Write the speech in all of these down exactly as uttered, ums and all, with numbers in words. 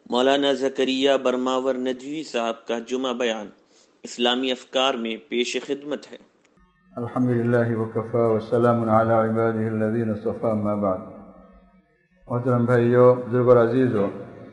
مولانا زکریا برماور ندوی صاحب کا جمعہ بیان اسلامی افکار میں پیش خدمت ہے۔ الحمدللہ وکفا والسلام علی عبادہ الذین اصطفی اما بعد۔ محترم بھائیو، بزرگ اور عزیزو،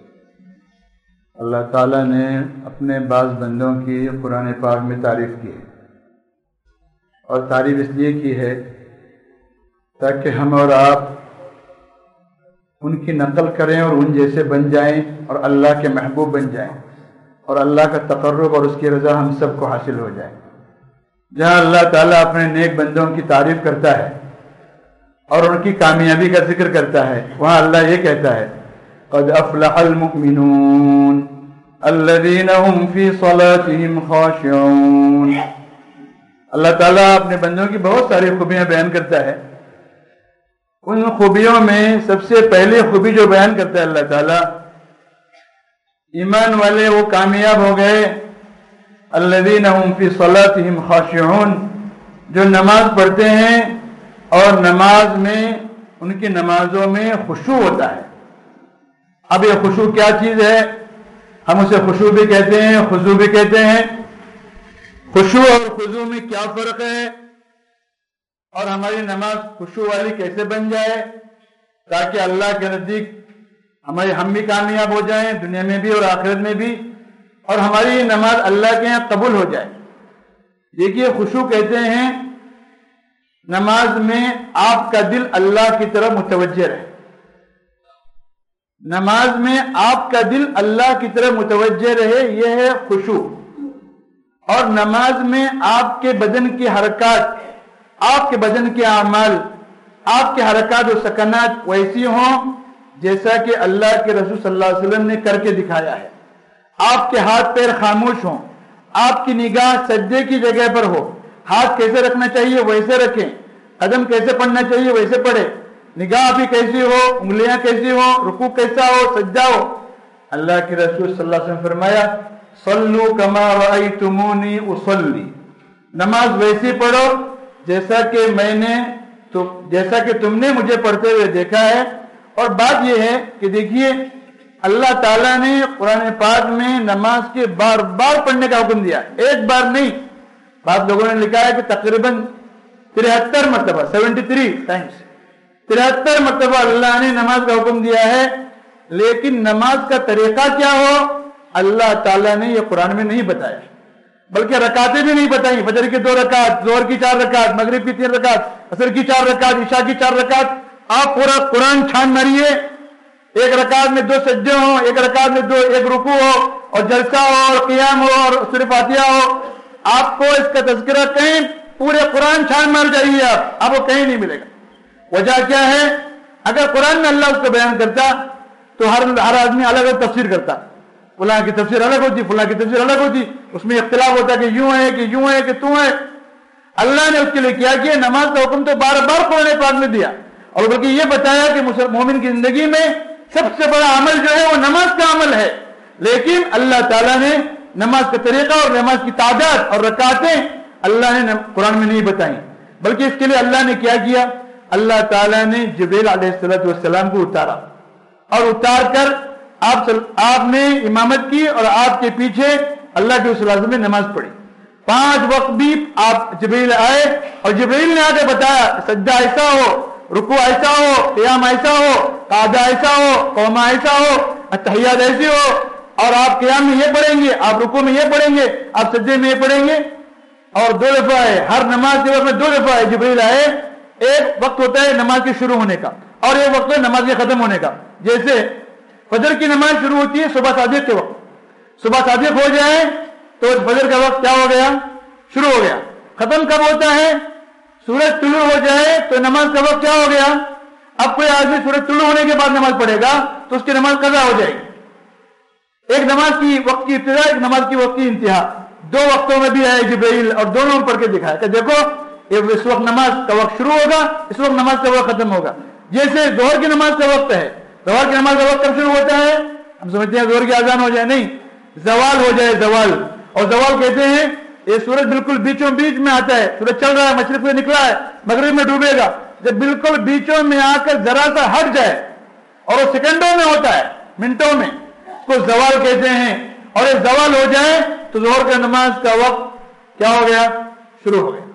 اللہ تعالیٰ نے اپنے بعض بندوں کی قرآن پاک میں تعریف کی ہے، اور تعریف اس لیے کی ہے تاکہ ہم اور آپ ان کی نقل کریں اور ان جیسے بن جائیں اور اللہ کے محبوب بن جائیں، اور اللہ کا تقرب اور اس کی رضا ہم سب کو حاصل ہو جائے۔ جہاں اللہ تعالیٰ اپنے نیک بندوں کی تعریف کرتا ہے اور ان کی کامیابی کا ذکر کرتا ہے، وہاں اللہ یہ کہتا ہے قد افلح المؤمنون الذین هم فی صلاتهم خاشعون۔ اللہ تعالیٰ اپنے بندوں کی بہت ساری خوبیاں بیان کرتا ہے۔ ان خوبیوں میں سب سے پہلی خوبی جو بیان کرتا ہے اللہ تعالیٰ، ایمان والے وہ کامیاب ہو گئے، الذین هم فی صلاتهم خاشعون، جو نماز پڑھتے ہیں اور نماز میں ان کی نمازوں میں خشوع ہوتا ہے۔ اب یہ خشوع کیا چیز ہے؟ ہم اسے خشوع بھی کہتے ہیں، خضوع بھی کہتے ہیں۔ خشوع اور خضوع میں کیا فرق ہے، اور ہماری نماز خشوع والی کیسے بن جائے تاکہ اللہ کے نزدیک ہمارے ہم بھی کامیاب ہو جائیں دنیا میں بھی اور آخرت میں بھی، اور ہماری نماز اللہ کے یہاں قبول ہو جائے۔ دیکھیے، خشوع کہتے ہیں نماز میں آپ کا دل اللہ کی طرف متوجہ رہے، نماز میں آپ کا دل اللہ کی طرف متوجہ رہے، یہ ہے خشوع۔ اور نماز میں آپ کے بدن کی حرکات، آپ کے بدن کے اعمال، آپ کے حرکات و سکنات ویسی ہوں جیسا کہ اللہ کے رسول صلی اللہ علیہ وسلم نے کر کے دکھایا ہے۔ آپ کے ہاتھ پیر خاموش ہوں، آپ کی نگاہ سجدے کی جگہ پر ہو، ہاتھ کیسے رکھنا چاہیے ویسے رکھیں، قدم کیسے پڑھنا چاہیے ویسے پڑھے، نگاہ بھی کیسی ہو، انگلیاں کیسی ہو، رکوع کیسا ہو، سجدہ ہو۔ اللہ کے رسول صلی اللہ علیہ وسلم فرمایا صلو کما رأیتمونی اصلی، نماز ویسی پڑھو جیسا کہ میں نے تو جیسا کہ تم نے مجھے پڑھتے ہوئے دیکھا ہے۔ اور بات یہ ہے کہ دیکھیے، اللہ تعالیٰ نے قرآن پاک میں نماز کے بار بار پڑھنے کا حکم دیا، ایک بار نہیں۔ بعض لوگوں نے لکھا ہے کہ تقریباً ترہتر مرتبہ سیونٹی تھری ٹائمس ترہتر مرتبہ اللہ نے نماز کا حکم دیا ہے، لیکن نماز کا طریقہ کیا ہو اللہ تعالیٰ نے یہ قرآن میں نہیں بتایا، بلکہ رکعتیں بھی نہیں بتائیں۔ فجر کی دو رکعت، ظہر کی چار رکعت، مغرب کی تین رکعت، عصر کی چار رکعت، عشاء کی چار رکعت۔ آپ پورا قرآن چھان ماریے، ایک رکعت میں دو سجدے ہوں، ایک رکعت میں دو ایک رکوع ہو اور جلسہ ہو اور قیام ہو اور سورہ فاتحہ ہو، آپ کو اس کا تذکرہ کہیں پورے قرآن چھان مار جائیے، آپ آپ کو کہیں نہیں ملے گا۔ وجہ کیا ہے؟ اگر قرآن میں اللہ اس کو بیان کرتا تو ہر ہر آدمی الگ الگ تفسیر کرتا، فلاں کی تفسیر الگ ہوتی، فلاں کی تفسیر الگ ہوتی، اس میں اختلاف ہوتا کہ یوں ہے کہ یوں ہے کہ تو ہے۔ اللہ نے اس کے لیے کیا کیا؟ نماز کا حکم تو بار بار قرآن پاک میں دیا، اور بلکہ یہ بتایا کہ مومن کی زندگی میں سب سے بڑا عمل جو ہے وہ نماز کا عمل ہے، لیکن اللہ تعالیٰ نے نماز کا طریقہ اور نماز کی تعداد اور رکعتیں اللہ نے قرآن میں نہیں بتائیں، بلکہ اس کے لیے اللہ نے کیا کیا؟ اللہ تعالیٰ نے جبریل علیہ السلام کو اتارا، اور اتار کر آپ آپ نے امامت کی اور آپ کے پیچھے اللہ کے رسول نے نماز پڑھی۔ پانچ وقت بھی آپ جبریل آئے اور جبریل نے آ کے بتایا سجدہ ایسا ہو، رکوع ایسا ہو، قیام ایسا ہو، قعدہ ایسا ہو، قومہ ایسا ہو، اتحیات ایسی ہو، اور آپ قیام میں یہ پڑھیں گے، آپ رکوع میں یہ پڑھیں گے، آپ سجدے میں یہ پڑھیں گے۔ اور دو دفعہ ہے، ہر نماز کے وقت میں دو دفعہ ہے جبریل آئے۔ ایک وقت ہوتا ہے نماز کے شروع ہونے کا، اور ایک وقت ہے نماز کے ختم ہونے کا۔ جیسے فجر کی نماز شروع ہوتی ہے صبح صادق کے وقت، صبح صادق ہو جائے تو فجر کا وقت کیا ہو گیا؟ شروع ہو گیا۔ ختم کب ہوتا ہے؟ سورج طلوع ہو جائے تو نماز کا وقت کیا ہو گیا؟ اب کوئی آدمی سورج طلوع ہونے کے بعد نماز پڑھے گا تو اس کی نماز قضا ہو جائے گی۔ ایک نماز کی وقت کی ابتدا، ایک نماز کی وقت کی انتہا، دو وقتوں میں بھی آئے جبرائیل اور دونوں میں پڑھ کے دکھایا کہ دیکھو اس وقت نماز کا وقت شروع ہوگا، اس وقت نماز کا وقت ختم ہوگا۔ جیسے ظہر کی نماز کا وقت ہے، ظہر کی نماز کا وقت کب شروع ہوتا ہے؟ ہم سمجھتے ہیں ظہر کی اذان ہو جائے، نہیں، زوال ہو جائے، زوال۔ اور زوال کہتے ہیں یہ سورج بالکل بیچوں بیچ میں آتا ہے، سورج چل رہا ہے، مشرق سے نکلا ہے، مغرب میں ڈوبے گا، جب بالکل بیچوں میں آ کر ذرا سا ہٹ جائے، اور وہ سیکنڈوں میں ہوتا ہے، منٹوں میں، اس کو زوال کہتے ہیں، اور یہ زوال ہو جائے تو ظہر کا نماز کا وقت کیا ہو گیا؟ شروع ہو گیا.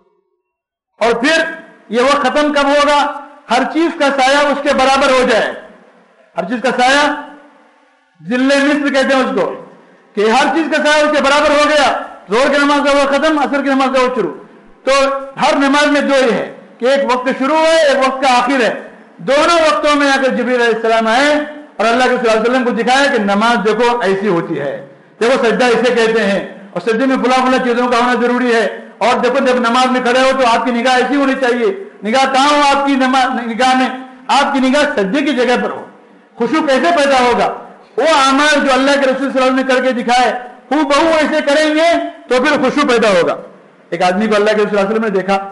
اور پھر یہ وقت ختم کب ہوگا؟ ہر چیز کا سایہ اس کے برابر ہو جائے. ہر چیز کا سایہ ذل مصر کہتے ہیں اس کو، کہ ہر چیز کا سایہ اس کے برابر ہو گیا. ظہر کی نماز کا وقت ختم، عصر کی نماز کا وقت شروع. تو ہر نماز میں دو ہی ہے کہ ایک وقت شروع ہے، ایک وقت کا آخر ہے. دونوں وقتوں میں اگر جبریل علیہ السلام آئے اور اللہ کے صلی اللہ علیہ وسلم کو دکھایا کہ نماز دیکھو ایسی ہوتی ہے، دیکھو سجدہ اسے کہتے ہیں، اور سجدے میں فلاں فلاں چیزوں کا ہونا ضروری ہے، اور دیکھو جب نماز میں کھڑے ہو تو آپ کی نگاہ ایسی ہونی چاہیے. نگاہ کہاں ہو آپ کی نگاہ میں؟ آپ کی نگاہ سجدے کی جگہ پر ہو. خشوع کیسے پیدا ہوگا؟ وہ اعمال جو اللہ کے رسول صلی اللہ علیہ وسلم نے کر کے دکھائے ہو بہو ایسے کریں گے تو پھر خشوع پیدا ہوگا. ایک آدمی کو اللہ کے رسول صلی اللہ علیہ وسلم نے دیکھا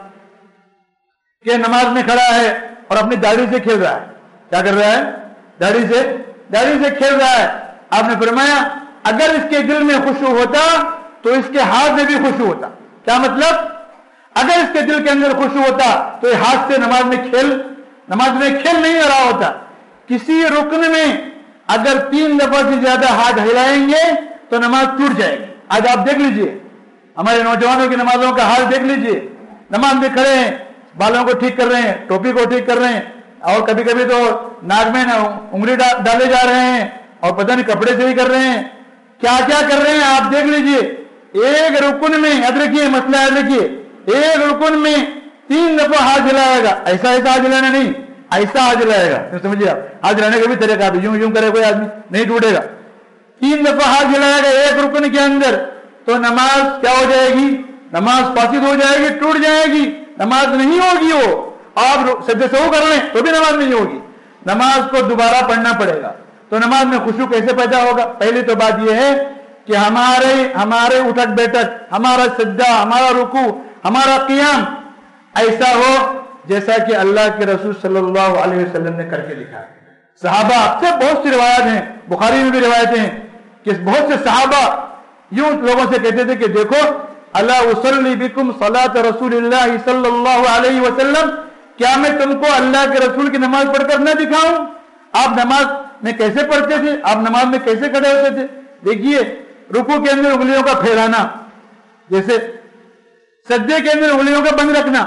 کہ نماز میں کھڑا ہے اور اپنی داڑھی سے کھیل رہا ہے. کیا کر رہا ہے؟ داڑھی سے داڑھی سے کھیل رہا ہے. آپ نے فرمایا اگر اس کے دل میں خشوع ہوتا تو اس کے ہاتھ میں بھی خشوع ہوتا. کیا مطلب؟ اگر اس کے دل کے اندر خشوع ہوتا تو یہ ہاتھ سے نماز میں کھیل نماز میں کھیل نہیں رہا ہوتا. کسی رکن میں اگر تین دفعہ سے زیادہ ہاتھ ہلائیں گے تو نماز ٹوٹ جائے گی. آج آپ دیکھ لیجئے ہمارے نوجوانوں کی نمازوں کا حال دیکھ لیجئے. نماز میں کھڑے ہیں، بالوں کو ٹھیک کر رہے ہیں، ٹوپی کو ٹھیک کر رہے ہیں، اور کبھی کبھی تو ناک میں انگلی ڈالے جا رہے ہیں، اور پتہ نہیں کپڑے سے ہی کر رہے ہیں، کیا کیا کر رہے ہیں آپ دیکھ لیجئے. ایک رکن میں یاد رکھیے، مسئلہ یاد رکھیے، ایک رکن میں تین دفعہ ہاتھ ہلائے گا. ایسا ایسا ہاتھ ہلانا نہیں، ایسا ہاتھ ہلائے گا. سمجھیے آپ، ہاتھ ہلانے کا بھی طریقہ بھی یوں یوں کرے کوئی آدمی نہیں ٹوٹے گا. تین دفعہ ہاتھ ہلائے گا ایک رکن کے اندر تو نماز کیا ہو جائے گی؟ نماز فاسد ہو جائے گی، ٹوٹ جائے گی، نماز نہیں ہوگی. وہ آپ سجدے سہو کر لیں تو بھی نماز نہیں ہوگی. نماز کو دوبارہ پڑھنا پڑے گا. تو نماز میں خشوع کیسے پیدا ہوگا؟ پہلی تو بات یہ ہے کہ ہمارے ہمارے اٹھک بیٹھک، ہمارا سجدہ، ہمارا رکوع، ہمارا قیام ایسا ہو جیسا کہ اللہ کے رسول صلی اللہ علیہ وسلم نے کر کے دکھایا. صحابہ سے بہت سی روایات ہیں، بخاری میں بھی روایتیں ہیں کہ بہت سے صحابہ یوں لوگوں سے کہتے تھے کہ دیکھو الا اصلی بکم صلاۃ رسول اللہ صلی اللہ علیہ وسلم، کیا میں تم کو اللہ کے رسول کی نماز پڑھ کر نہ دکھاؤں؟ آپ نماز میں کیسے پڑھتے تھے؟ آپ نماز میں کیسے کھڑے ہوتے تھے؟ دیکھیے رکوع کے اندر انگلیوں کا پھیلانا، جیسے سجدے کے اندر انگلیوں کا بند رکھنا،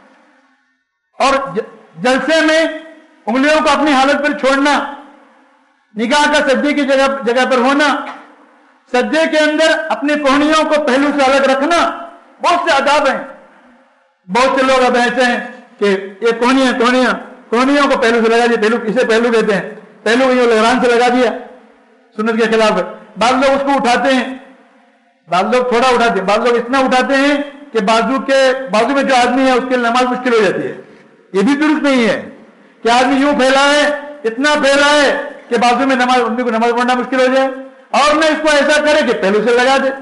اور جلسے میں انگلیوں کو اپنی حالت پر چھوڑنا، نگاہ کا سجدے کی جگہ جگہ پر ہونا، سجدے کے اندر اپنی کوہنیوں کو پہلو سے الگ رکھنا. بہت سے آداب ہیں. بہت سے لوگ اب ایسے ہیں کہ یہ کوہنیاں کوہنیاں کوہنیوں کو پہلو سے لگا دیا، پہلو اسے پہلو کہتے ہیں، پہلو یہ لگران سے لگا دیا، سنت کے خلاف ہے. بعض لوگ اس کو اٹھاتے ہیں، بعض لوگ تھوڑا اٹھاتے ہیں، بعض لوگ اتنا اٹھاتے ہیں کہ بازو کے بازو میں جو آدمی ہے اس کے نماز مشکل ہو جاتی ہے. یہ بھی درست نہیں ہے کہ آدمی یوں پھیلا ہے، اتنا پھیلا ہے کہ بازو میں نماز کو نماز پڑھنا مشکل ہو جائے، اور نہ اس کو ایسا کرے کہ پہلو سے لگا دے.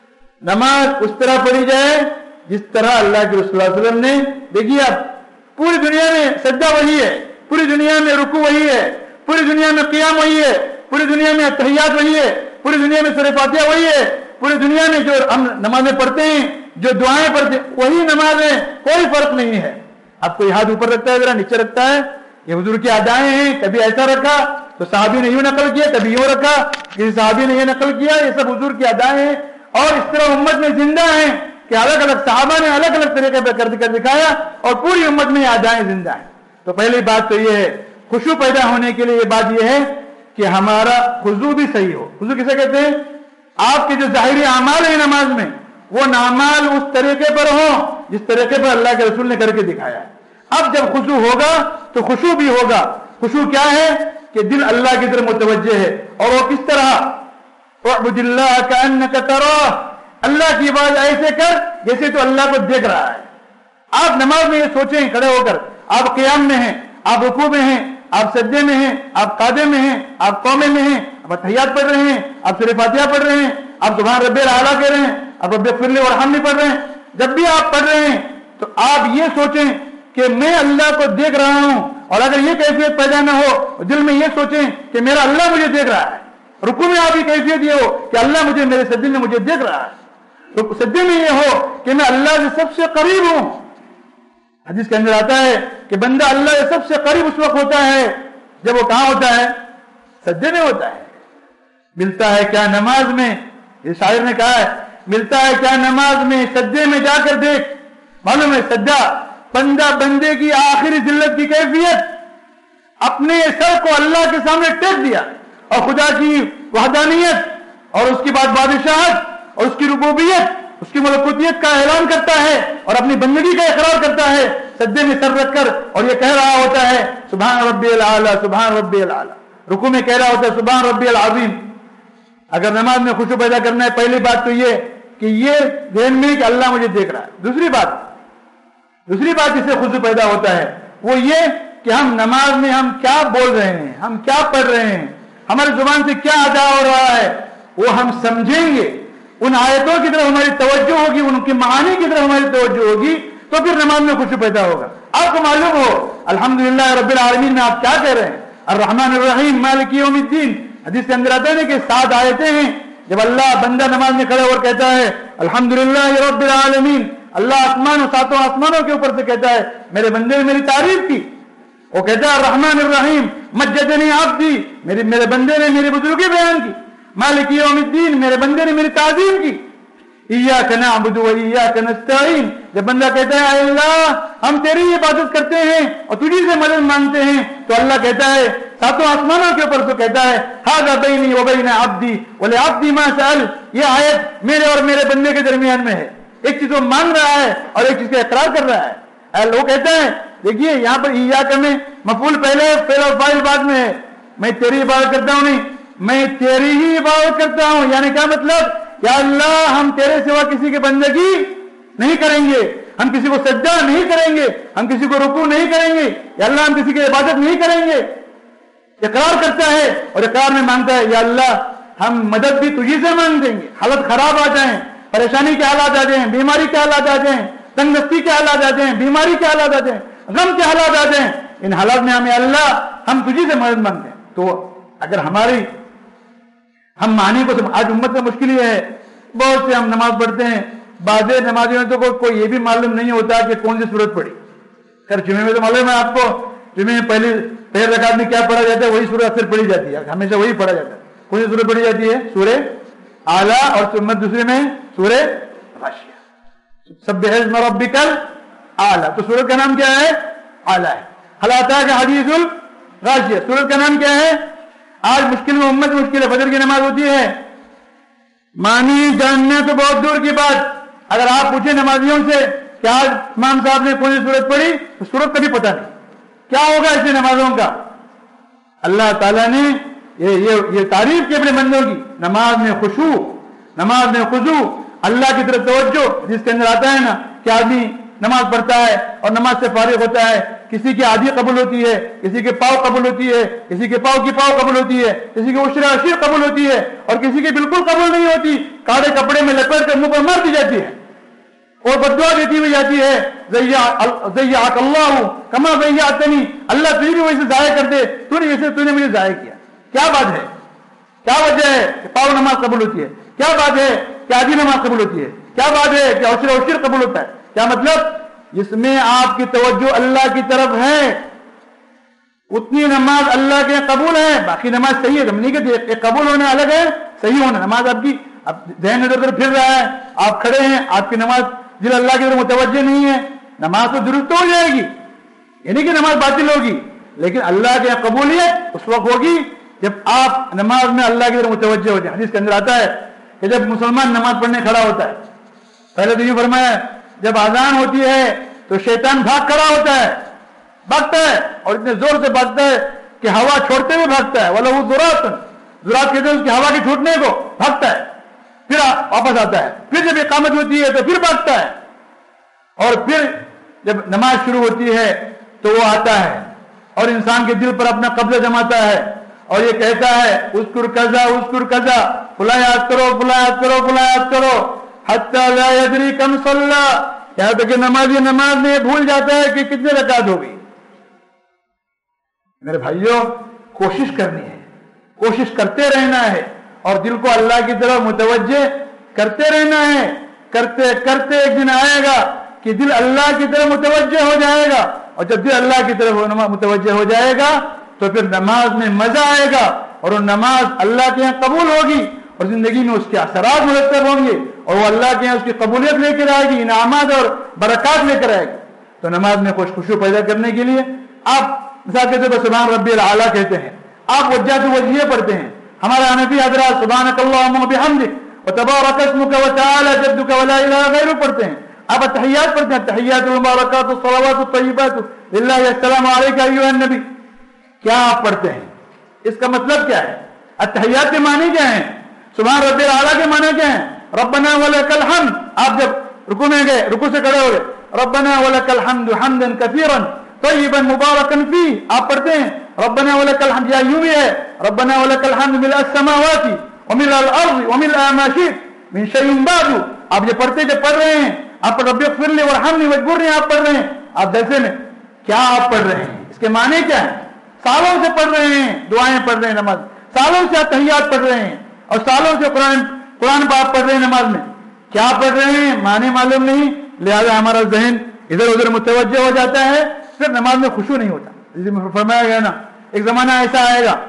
نماز اس طرح پڑھی جائے جس طرح اللہ کے رسول صلی اللہ علیہ وسلم نے. دیکھیے آپ پوری دنیا میں سجدہ وہی ہے، پوری دنیا میں رکوع وہی ہے، پوری دنیا میں قیام وہی ہے، پوری دنیا میں تحیات وہی ہے، پوری دنیا میں سورہ فاتحہ وہی ہے، پوری دنیا میں جو ہم نمازیں پڑھتے ہیں، جو دعائیں پڑھتے ہیں وہی نماز ہے، کوئی فرق نہیں ہے. آپ کو یہ ہاتھ اوپر رکھتا ہے، ذرا نیچے رکھتا ہے، یہ حضور کی ادائیں ہیں. کبھی ایسا رکھا تو صحابی نے یوں نقل کیا، کبھی یوں رکھا، کسی صحابی نے یہ نقل کیا. یہ سب حضور کی ادائیں ہیں، اور اس طرح امت میں زندہ ہیں کہ الگ الگ صحابہ نے الگ الگ طریقے پہ کر کر دکھایا، اور پوری امت میں یہ ادائیں زندہ ہیں. تو پہلی بات تو یہ ہے، خشوع پیدا ہونے کے لیے یہ بات یہ ہے کہ ہمارا خضوع بھی صحیح ہو. خضوع کسے کہتے ہیں؟ آپ کے جو ظاہری اعمال ہیں نماز میں، وہ اعمال اس طریقے پر ہوں جس طریقے پر اللہ کے رسول نے کر کے دکھایا ہے. اب جب خضوع ہوگا تو خشوع بھی ہوگا. خشوع کیا ہے؟ کہ دل اللہ کی طرف متوجہ ہے. اور وہ کس طرح؟ اعبد اللہ کأنک تراہ، اللہ کی عبادت ایسے کر جیسے تو اللہ کو دیکھ رہا ہے. آپ نماز میں یہ سوچیں کھڑے ہو کر، آپ قیام میں ہیں، آپ رکوع میں ہیں، آپ سجدے میں ہیں، آپ قاعدے میں ہیں، آپ قومے میں ہیں، آپ تحیات پڑھ رہے ہیں، آپ سورہ فاتحہ پڑھ رہے ہیں، آپ سبحان ربی الاعلیٰ کہہ رہے ہیں، آپ رب اغفر لی وارحمنی پڑھ رہے ہیں. جب بھی آپ پڑھ رہے ہیں تو آپ یہ سوچیں کہ میں اللہ کو دیکھ رہا ہوں. اور اگر یہ کیفیت پیدا نہ ہو، دل میں یہ سوچیں کہ میرا اللہ مجھے دیکھ رہا ہے. رکوع میں آپ یہ کیفیت یہ ہو کہ اللہ مجھے میرے سجدے میں مجھے دیکھ رہا ہے. تو سجدے میں یہ ہو کہ میں اللہ سے سب سے قریب ہوں. حدیث کے اندر آتا ہے کہ بندہ اللہ سے سب سے قریب اس وقت ہوتا ہے جب وہ کہاں ہوتا ہے؟ سجدے میں ہوتا ہے. ملتا ہے کیا نماز میں، یہ شاعر نے کہا ہے، ملتا ہے کیا نماز میں، سجدے میں جا کر دیکھ. معلوم ہے سجدہ بندہ بندے کی آخری ذلت کی کیفیت، اپنے سر کو اللہ کے سامنے ٹیک دیا اور خدا کی وحدانیت اور اس کی بعد بادشاہت اور اس کی ربوبیت، اس کی ملکوتیت کا اعلان کرتا ہے اور اپنی بندگی کا اقرار کرتا ہے سجدے میں سر رکھ کر، اور یہ کہہ رہا ہوتا ہے سبحان ربی العالی سبحان ربی العالی. رکوع میں کہہ رہا ہوتا ہے سبحان ربی العظیم. اگر نماز میں خوشو پیدا کرنا ہے، پہلی بات تو یہ کہ یہ ذہن میں کہ اللہ مجھے دیکھ رہا ہے. دوسری بات دوسری بات جس سے خوشو پیدا ہوتا ہے وہ یہ کہ ہم نماز میں ہم کیا بول رہے ہیں، ہم کیا پڑھ رہے ہیں، ہماری زبان سے کیا ادا ہو رہا ہے، وہ ہم سمجھیں گے. ان آیتوں کی طرف ہماری توجہ ہوگی، ان کی معانی کی طرف ہماری توجہ ہوگی، تو پھر نماز میں خوشی پیدا ہوگا. آپ کو معلوم ہو الحمدللہ رب العالمین میں آپ کیا کہہ رہے ہیں، الرحمن الرحیم مالک یوم الدین. حدیث کے اندر آتے ہیں کہ سات آیتیں ہیں جب اللہ بندہ نماز میں کھڑا اور کہتا ہے الحمدللہ رب العالمین، اللہ آسمان و ساتوں آسمانوں کے اوپر سے کہتا ہے میرے بندے نے میری تعریف کی. وہ کہتا ہے الرحمن الرحیم مجدنی عبدی، میرے میرے بندے نے میری بزرگی بیان کی. مالک یوم الدین، میرے بندے نے میری تعظیم کی. ایاک نعبد و ایاک نستعین، جب بندہ کہتا ہے اے اللہ ہم تیری عبادت کرتے ہیں اور تجھی سے مدد مانگتے ہیں، تو اللہ کہتا ہے ساتوں آسمانوں کے اوپر سے کہتا ہے ھذا بینی و بین عبدی ولعبدی ما سأل. یہ آیت میرے اور میرے بندے کے درمیان میں ہے. ایک چیز وہ مانگ رہا ہے اور ایک چیز کا اقرار کر رہا ہے. وہ کہتا ہے دیکھیے یہاں پر ایاک میں مفعول پہلے فعل اور فاعل بعد میں ہے. میں تیری عبادت کرتا ہوں، نہیں میں تیری ہی عبادت کرتا ہوں. یعنی کیا مطلب، یا اللہ ہم تیرے سوا کسی کی بندگی نہیں کریں گے، ہم کسی کو سجدہ نہیں کریں گے، ہم کسی کو رکوع نہیں کریں گے، یا اللہ ہم کسی کی عبادت نہیں کریں گے. اقرار کرتا ہے اور اقرار میں مانگتا ہے یا اللہ ہم مدد بھی تجھی سے مانگ دیں گے. حالت خراب آ جائیں، پریشانی کے حالات آ جائیں، بیماری کے حالات آ جائیں، تنگ دستی کے حالات آ جائیں، بیماری کے حالات آ جائیں، غم کے حالات آ جائیں، ان حالات میں ہمیں اللہ ہم تجھی سے مدد مانگتے ہیں. تو اگر ہماری ہم معنی کو آج امت میں مشکل یہ ہے، بہت سے ہم نماز پڑھتے ہیں، بعض نمازیوں تو کو یہ بھی معلوم نہیں ہوتا کہ کون سی سورت پڑھی. خیر جمعے میں تو معلوم ہے آپ کو، جمعے میں پہلی پہلے رکعت میں کیا پڑھا جاتا ہے، وہی سورت اکثر پڑھی جاتی ہے، ہمیشہ وہی پڑھا جاتا ہے. کون سی سورت پڑھی جاتی ہے؟ سورہ اعلیٰ، اور سمت دوسرے میں سورہ غاشیہ، سبح اسم ربک الاعلیٰ. تو سورت کا نام کیا ہے؟ اعلیٰ ہے. ہل اتاک حدیث الغاشیہ، سورت کا نام کیا ہے؟ آج مشکل میں امت مشکل ہے. فجر کی نماز ہوتی ہے، معنی جاننا تو بہت دور کی بات. اگر آپ پوچھیں نمازیوں سے کہ آج امام صاحب نے کون سی سورت پڑھی، تو سورت کا بھی پتہ نہیں. کیا ہوگا ایسے نمازوں کا؟ اللہ تعالیٰ نے یہ یہ یہ تعریف کی اپنے بندوں کی، نماز میں خشوع، نماز میں خضوع، اللہ کی طرف توجہ. جس کے اندر آتا ہے نا کہ آدمی نماز پڑھتا ہے اور نماز سے فارغ ہوتا ہے، کسی کی آدھی قبول ہوتی ہے، کسی کے پاؤ قبول ہوتی ہے، کسی کے پاؤ کی پاؤ قبول ہوتی ہے، کسی کے عشر عشیر قبول ہوتی ہے، اور کسی کی بالکل قبول نہیں ہوتی، کالے کپڑے میں لپیٹ کر منہ پر مار دی جاتی ہے اور بددعا دیتی ہوئی جاتی ہے ضیعک اللہ کما ضیعتنی، اللہ تجھے بھی ویسے ضائع کر دے، تو نے جیسے تو نے مجھے ضائع کیا. کیا بات ہے؟ کیا وجہ ہے کہ پاؤ نماز قبول ہوتی ہے؟ کیا بات ہے کہ آدھی نماز قبول ہوتی ہے؟ کیا بات ہے کہ عشر عشیر قبول ہوتا ہے؟ کیا مطلب؟ جس میں آپ کی توجہ اللہ کی طرف ہے اتنی نماز اللہ کے قبول ہے. باقی نماز صحیح ہے، ہم نہیں کہتے قبول ہونا الگ ہے، صحیح ہونا. نماز آپ کی اب ذہن ادھر ادھر پھر رہا ہے، آپ کھڑے ہیں، آپ کی نماز دل اللہ کی طرف متوجہ نہیں ہے، نماز تو درست ہو جائے گی، یعنی کہ نماز باطل ہوگی، لیکن اللہ کی قبولیت اس وقت ہوگی جب آپ نماز میں اللہ کی طرف متوجہ ہو جائیں. حدیث کے اندر آتا ہے کہ جب مسلمان نماز پڑھنے کھڑا ہوتا ہے، پہلے تو یہ فرمایا جب اذان ہوتی ہے تو شیطان بھاگ کھڑا ہوتا ہے، بھاگتا ہے، اور اتنے زور سے بھاگتا ہے کہ ہوا چھوڑتے ہوئے بھاگتا ہے. وَلَهُ ذُرَاتٌ، ذرات کہتے ہیں اس کی ہوا کی چھوٹنے کو، بھاگتا ہے، پھر واپس آتا ہے، پھر جب اقامت ہوتی ہے تو پھر بھاگتا ہے، اور پھر جب نماز شروع ہوتی ہے تو وہ آتا ہے اور انسان کے دل پر اپنا قبضہ جماتا ہے اور یہ کہتا ہے اذکر کذا اذکر کذا، فلاں یاد کرو فلاں یاد کرو فلاں یاد کرو، حتی لا یدری کم صلی، یہاں تک کہ نمازی نماز میں بھول جاتا ہے کہ کتنے رکعت ہو گئی. میرے بھائیوں کوشش کرنی ہے، کوشش کرتے رہنا ہے اور دل کو اللہ کی طرف متوجہ کرتے رہنا ہے. کرتے کرتے ایک دن آئے گا کہ دل اللہ کی طرف متوجہ ہو جائے گا، اور جب دل اللہ کی طرف متوجہ ہو جائے گا تو پھر نماز میں مزہ آئے گا، اور وہ نماز اللہ کے یہاں قبول ہوگی اور زندگی میں اس کے اثرات مرتب ہوں گے اور وہ اللہ کے یہاں اس کی قبولیت لے کر آئے گی، انعامات اور برکات لے کر آئے گی۔ تو نماز میں خوش خشوع پیدا کرنے کے لیے آپ مثال کے طور پر سبحان ربی الاعلیٰ کہتے ہیں، آپ وجہۃ وجہیہ پڑھتے ہیں، ہمارے حنفی حضرات سبحانک اللہم وبحمدک وتبارک اسمک وتعالی جدک ولا الہ غیرک پڑھتے ہیں، آپ التحیات پڑھتے ہیں، التحیات المبارکات الصلوات الطیبات للہ السلام علیک ایھا النبی۔ کیا آپ پڑھتے ہیں؟ اس کا مطلب کیا ہے؟ التحیات کے معنی کیا ہیں؟ سبحان ربی الاعلیٰ کے معنی کیا ہیں؟ ربنا ولک الحمد، آپ جب رکوع میں گئے، رکوع سے کھڑے ہو گئے، ربنا ولک الحمد حمدا کثیرا طیبا مبارکا فیہ، آپ پڑھتے ہیں ربنا ولک الحمد، یا یوں بھی ہے ربنا ولک الحمد ملء السماوات وملء الارض وملء ما شئت من شیء بعد۔ آپ یہ پڑھتے جب پڑھ رہے ہیں، آپ رب اغفر لی وارحمنی واجبرنی آپ پڑھ رہے ہیں، آپ جلسے میں کیا آپ پڑھ رہے ہیں؟ اس کے معنی کیا ہے؟ سالوں سے پڑھ رہے ہیں، دعائیں پڑھ رہے ہیں نماز، سالوں سے تحیات پڑھ رہے ہیں اور سالوں سے قرآن قرآن پاک پڑھ رہے ہیں نماز میں، کیا پڑھ رہے ہیں معنی معلوم نہیں، لہذا ہمارا ذہن ادھر ادھر متوجہ ہو جاتا ہے، پھر نماز میں خشوع نہیں ہوتا۔ جس میں فرمایا گیا نا ایک زمانہ ایسا آئے گا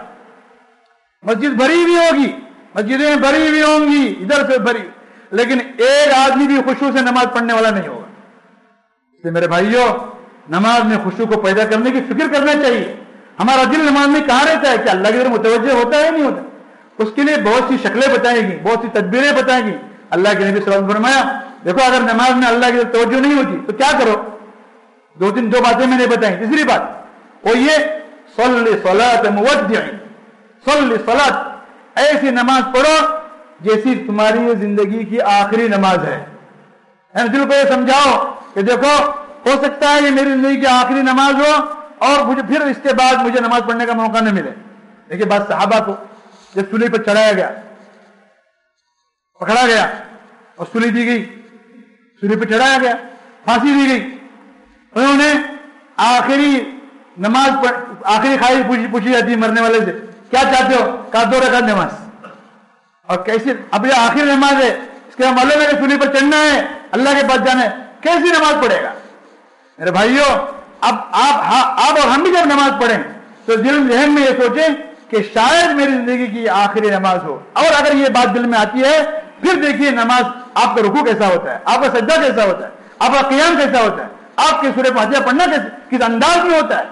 مسجد بھری ہوئی ہوگی، مسجدیں بھری ہوئی ہوں گی ادھر سے بھری، لیکن ایک آدمی بھی خشوع سے نماز پڑھنے والا نہیں ہوگا۔ اس لیے میرے بھائیوں نماز میں خشوع کو پیدا کرنے کی فکر کرنا چاہیے۔ ہمارا دل نماز میں کہاں رہتا ہے؟ کہ اللہ کی طرف متوجہ ہوتا ہے نہیں ہوتا؟ اس کے لیے بہت سی شکلیں بتائیں گی، بہت سی تدبیریں بتائیں گی۔ اللہ کے نبی صلی اللہ علیہ وسلم فرمایا دیکھو اگر نماز میں اللہ کی طرف توجہ نہیں ہوتی تو کیا کرو؟ دو تین دو باتیں میں نے بتائیں۔ تیسری بات وہ یہ صلی صلاۃ مودع، صلی صلاۃ، ایسی نماز پڑھو جیسی تمہاری زندگی کی آخری نماز ہے۔ یعنی دل کو یہ سمجھاؤ کہ دیکھو ہو سکتا ہے یہ میری زندگی کی آخری نماز ہو اور مجھے پھر اس کے بعد مجھے نماز پڑھنے کا موقع نہ ملے۔ دیکھیے بات صحابہ کو جب سولی پر چڑھایا گیا، پکڑا گیا اور سولی دی گئی، سولی پہ چڑھایا گیا، پھانسی دی گئی، انہوں نے آخری نماز پڑھ آخری خواہش پوچھی پوچھی جاتی مرنے والے سے کیا چاہتے ہو؟ کہا دو رکعت نماز۔ اور کیسی اب یہ آخری نماز ہے، اس کے معلوم ہے کہ سولی پر چڑھنا ہے، اللہ کے پاس جانا ہے، کیسی نماز پڑھے گا؟ میرے بھائیوں اب آپ آپ اور ہم بھی جب نماز پڑھیں تو دل ذہن میں یہ سوچیں کہ شاید میری زندگی کی آخری نماز ہو، اور اگر یہ بات دل میں آتی ہے پھر دیکھیے نماز آپ کا رکوع کیسا ہوتا ہے، آپ کا سجدہ کیسا ہوتا ہے، آپ کا قیام کیسا ہوتا ہے، آپ کے سورہ فاتحہ پڑھنا کس انداز میں ہوتا ہے۔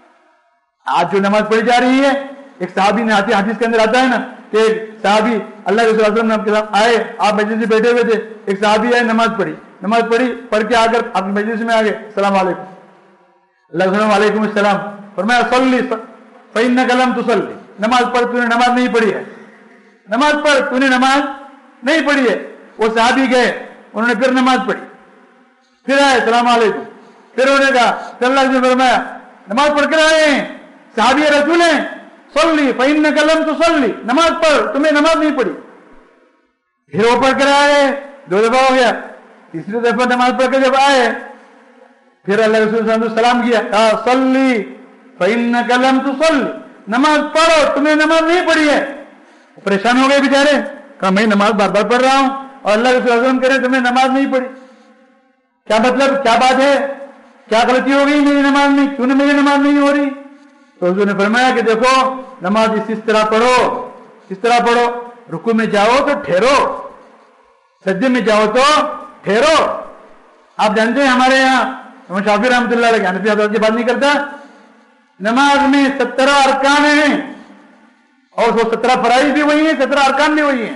آج جو نماز پڑھی جا رہی ہے، ایک صحابی نے آتی حدیث کے اندر آتا ہے نا کہ ایک صحابی اللہ کے صلی اللہ علیہ وسلم کے ساتھ آئے، آپ مجلس میں بیٹھے ہوئے تھے، ایک صحابی آئے نماز پڑھی نماز پڑھی پڑھ کے آ کر آپ مجلس میں آ گئے، السلام علیکم، اللہ وسلم علیکم السلام، فرمایا صلی فإنک لم تصلی، نماز پڑھ تو نے نماز نہیں پڑھی ہے، نماز پڑھ تو نے نماز نہیں پڑھی ہے۔ وہ صحابی گئے، انہوں نے پھر نماز پڑھی، پھر آئے السلام علیکم، پھر انہوں نے کہا کہ اللہ نے فرمایا نماز پڑھ کر آئے ہیں، صحابی رسول ہیں، صلی فإنک لم تصلی، نماز پڑھ تمہیں نماز نہیں پڑھی۔ پھر وہ پڑھ کر آئے، دو دفعہ ہو گیا، تیسری دفعہ نماز پڑھ کر جب آئے پھر اللہ رسول صلی اللہ علیہ وسلم سلام کیا، کہا صلی فإنک لم تصلی، نماز پڑھو تمہیں نماز نہیں پڑھی ہے۔ پریشان ہو گئے بیچارے، کہا میں نماز بار بار پڑھ رہا ہوں اور اللہ رسول صلی اللہ علیہ وسلم کہہ رہے تمہیں نماز نہیں پڑھی، کیا مطلب کیا بات ہے، کیا غلطی ہو گئی میری نماز میں، کیوں میری نماز نہیں ہو رہی؟ تو حضور نے فرمایا کہ دیکھو نماز اس اس طرح پڑھو، اس طرح پڑھو، رکوع میں جاؤ تو ٹھہرو، سجدے میں جاؤ تو ٹھہرو۔ آپ جانتے ہیں ہمارے یہاں امام شافعی رحمۃ اللہ علیہ حنفی حضرات کی بات نہیں کرتا، نماز میں سترہ ارکان ہیں اور وہ سترہ فرائض بھی وہی ہیں، سترہ ارکان بھی وہی ہیں،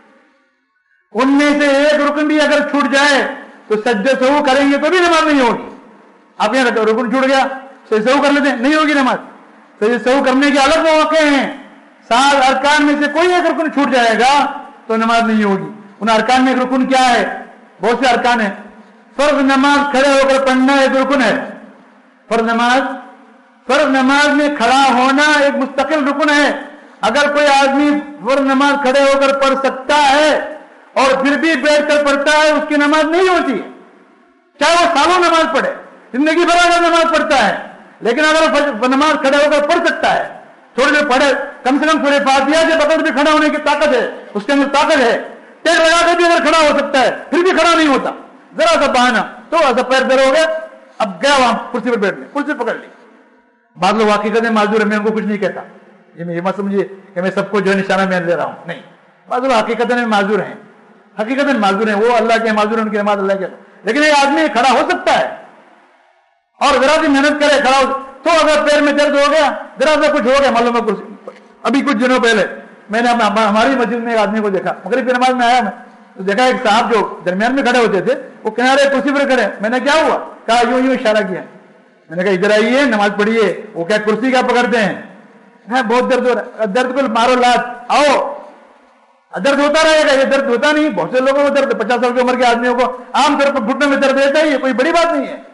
ان میں سے ایک رکن بھی اگر چھوٹ جائے تو سجدے سہو کریں گے تو بھی نماز نہیں ہوگی۔ آپ یہاں رکن چھوٹ گیا سجدے سہو کر لیتے ہیں، نہیں ہوگی نماز۔ سجدے سہو کرنے کے الگ مواقع ہیں، سات ارکان میں سے کوئی ایک رکن چھوٹ جائے گا تو نماز نہیں ہوگی۔ ان ارکان میں ایک رکن کیا ہے؟ بہت سے ارکان ہیں، فرض نماز کھڑے ہو کر پڑھنا ایک رکن ہے، فرض نماز فرض نماز میں کھڑا ہونا ایک مستقل رکن ہے۔ اگر کوئی آدمی فرض نماز کھڑے ہو کر پڑھ سکتا ہے اور پھر بھی بیٹھ کر پڑھتا ہے اس کی نماز نہیں ہوتی، چاہے وہ سالوں نماز پڑھے، زندگی بھر اگر نماز پڑھتا ہے، لیکن اگر وہ نماز کھڑے ہو کر پڑھ سکتا ہے، تھوڑی دیر پڑھے، کم سے کم سورہ فاتحہ کے بغیر بھی کھڑا ہونے کی طاقت ہے، اس کے اندر طاقت ہے، ٹیک لگا کے بھی اگر کھڑا ہو سکتا ہے پھر بھی کھڑا نہیں ہوتا، ذرا سا بہانا تو ایسا پیر در ہو گیا، اب گیا وہاں کرسی پر بیٹھ لی، کرسی پکڑ لی۔ بعض لوگ واقعی کہتے ہیں معذور ہے، میں ان کو کچھ نہیں کہتا، یہ مت سمجھیے کہ میں سب کو جو ہے نشانہ میں دے رہا ہوں، نہیں، بعض لوگ حقیقت میں معذور ہیں، حقیقت میں معذور ہیں، وہ اللہ کے معذور ہیں، ان کی نماز اللہ کے، لیکن ایک آدمی کھڑا ہو سکتا ہے اور ذرا سی محنت کرے کھڑا ہو تو اگر پیر میں درد ہو گیا، ذرا سا کچھ ہو گیا، معلوم ہے ابھی کچھ دنوں پہلے میں نے ہماری مسجد میں ایک آدمی کو دیکھا، مغرب کی نماز میں آیا میں تو دیکھا ایک صاحب جو درمیان میں کھڑے ہوتے تھے وہ کنارے کرسی پر کھڑے، میں نے کیا ہوا کہا یوں یوں اشارہ کیا، میں نے کہا ادھر آئیے نماز پڑھیے، وہ کیا کرسی کا پکڑتے ہیں، بہت درد ہو رہا ہے، درد کو مارو لات، آؤ، درد ہوتا رہے گا، یہ درد ہوتا نہیں، بہت سے لوگوں کو درد، پچاس سال کی عمر کے آدمیوں کو عام طور پر گھٹنے میں درد رہتا ہی ہے، کوئی بڑی بات نہیں ہے۔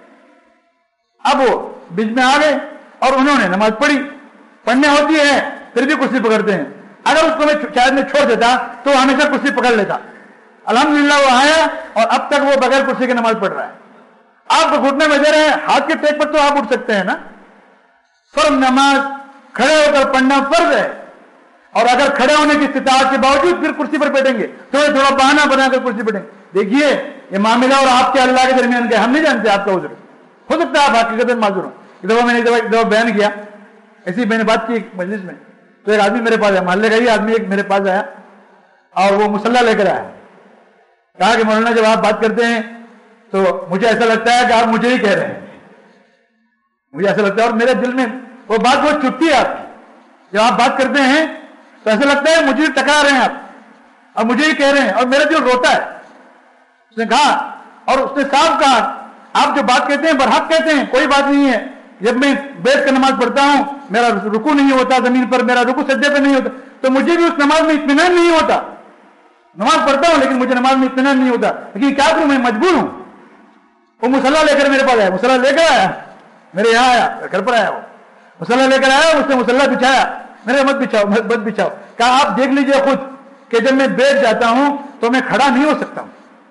اب وہ بیچ میں آ گئے اور انہوں نے نماز پڑھی، پڑھنے ہوتی ہے پھر بھی کرسی پکڑتے ہیں، اگر اس کو میں شاید میں چھوڑ دیتا تو ہمیشہ کرسی پکڑ لیتا، الحمدللہ وہ آیا اور اب تک وہ بغیر کرسی کی نماز پڑھ رہا ہے۔ آپ کو گھٹنے میں دے رہے ہیں، ہاتھ کے ٹیک پر تو آپ اٹھ سکتے ہیں نا، فرض نماز کھڑے ہو کر پڑھنا فرض ہے، اور اگر کھڑے ہونے کی استطاعت کے باوجود پھر کرسی پر بیٹھیں گے تو تھوڑا بہانہ بنا کر کرسی بیٹھیں گے، دیکھیے یہ معاملہ اور آپ کے اللہ کے درمیان کا ہم نہیں جانتے آپ کا عذر، ہو سکتا ہے آپ حقیقت معذور ہوں۔ ایک دفعہ میں نے ایک دفعہ بیان کیا، ایسی میں نے بات کی ایک مجلس میں، تو ایک آدمی میرے پاس آیا، محلے کا ہی آدمی ایک میرے پاس آیا اور وہ مصلی لے کر آیا، کہا کہ مولانا جب آپ بات کرتے ہیں تو مجھے ایسا لگتا ہے کہ آپ مجھے ہی کہہ رہے ہیں، مجھے ایسا لگتا ہے، اور میرے دل میں وہ بات بہت چھپتی ہے آپ کی، جب آپ بات کرتے ہیں تو ایسا لگتا ہے مجھے ٹکرا رہے ہیں آپ اور مجھے ہی کہہ رہے ہیں، اور میرا دل روتا ہے۔ اس نے کہا، اور اس نے صاف کہا، آپ جو بات کہتے ہیں برحق کہتے ہیں، کوئی بات نہیں ہے، جب میں بیٹھ کر نماز پڑھتا ہوں میرا رکوع نہیں ہوتا زمین پر، میرا رکوع سجدے پہ نہیں ہوتا، تو مجھے بھی اس نماز میں اطمینان نہیں ہوتا، نماز پڑھتا ہوں لیکن مجھے نماز میں اطمینان نہیں ہوتا، لیکن کیا کروں، میں مجبور ہوں۔ وہ مصلی لے کر میرے پاس آیا، مصلی لے کر آیا، میرے یہاں آیا، گھر پر آیا، وہ مصلی لے کر آیا، اس نے مصلی بچھایا، میں نے مت بچھاؤ مت بچھاؤ، کہا آپ دیکھ لیجئے خود کہ جب میں بیٹھ جاتا ہوں تو میں کھڑا نہیں ہو سکتا ہوں،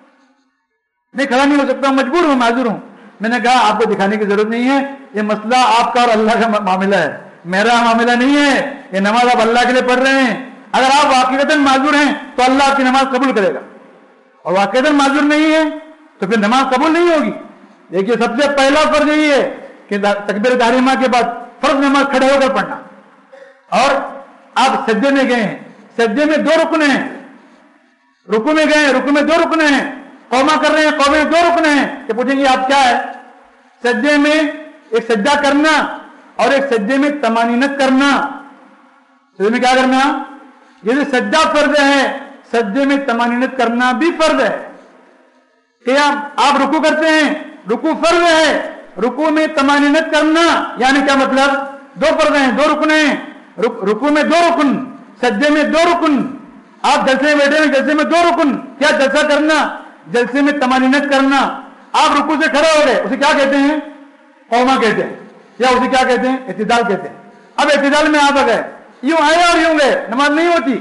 میں کھڑا نہیں ہو سکتا ہوں، مجبور ہوں، معذور ہوں۔ میں نے کہا آپ کو دکھانے کی ضرورت نہیں ہے، یہ مسئلہ آپ کا اور اللہ کا معاملہ ہے، میرا معاملہ نہیں ہے، یہ نماز آپ اللہ کے لیے پڑھ رہے ہیں، اگر آپ واقعتاً معذور ہیں تو اللہ آپ کی نماز قبول کرے گا، اور واقعتاً معذور نہیں ہے تو پھر نماز قبول نہیں ہوگی۔ دیکھیے سب سے پہلا فرض یہی ہے کہ تکبیر تحریمہ کے بعد فرض نماز کھڑے ہو کر پڑھنا، اور آپ سجدے میں گئے ہیں، سجدے میں دو رکن ہیں، رکوع میں گئے ہیں، رکوع میں دو رکن ہیں، قوما کر رہے ہیں، قومے میں دو رکن ہیں، کہ پوچھیں گے آپ کیا ہے؟ سجدے میں ایک سجدہ کرنا اور ایک سجدے میں طمانینت کرنا، سجدے میں کیا کرنا؟ یہ سجدہ فرض ہے، سجدے میں طمانینت کرنا بھی فرض ہے، کہ آپ رکوع کرتے ہیں، رکوع فرض ہے، رکوع میں طمانینت کرنا یعنی کیا مطلب؟ دو فرض ہیں، دو رکن ہیں، رکوع میں دو رکن، سجدے میں دو رکن، آپ جلسے میں بیٹھے ہیں، جلسے میں دو رکن، کیا جلسہ کرنا، جلسے میں طمانینت کرنا، آپ رکوع سے کھڑے ہو گئے، اسے کیا کہتے ہیں؟ قوما کہتے ہیں، یا اسے کیا کہتے ہیں؟ اعتدال کہتے ہیں۔ اب اعتدال میں آپ آ گئے، یوں آئے اور یوں گئے، نماز نہیں ہوتی۔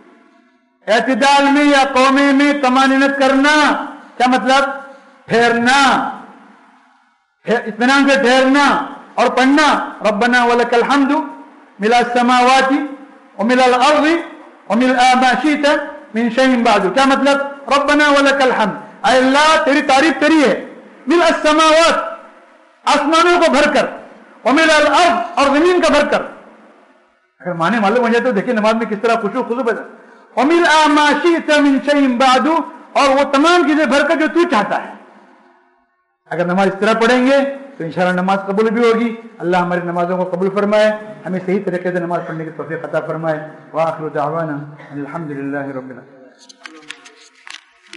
اعتدال میں یا قومے میں طمانینت کرنا کیا مطلب؟ ٹھہرنا، اطمینان سے ٹھہرنا اور پڑھنا، ربنا ولک الحمد مل السماوات ومل الارض ومل ما شئت من شیء بعد، کیا مطلب؟ ربنا ولک الحمد، اے اللہ تیری تعریف تیری ہے، مل السماوات آسمانوں کو بھر کر، ومل الارض اور زمین کا بھر کر، اگر معنی معلوم ہو جائے تو دیکھیں نماز میں کس طرح خشوع خضوع پیدا، ومل ما شئت من شیء بعد، اور وہ تمام چیزیں بھر کر جو تو چاہتا ہے۔ اگر نماز اس طرح پڑھیں گے تو انشاءاللہ نماز قبول بھی ہوگی۔ اللہ ہماری نمازوں کو قبول فرمائے، ہمیں صحیح طریقے سے نماز پڑھنے کی توفیق عطا فرمائے۔ وآخر دعوانا الحمدللہ رب العالمین۔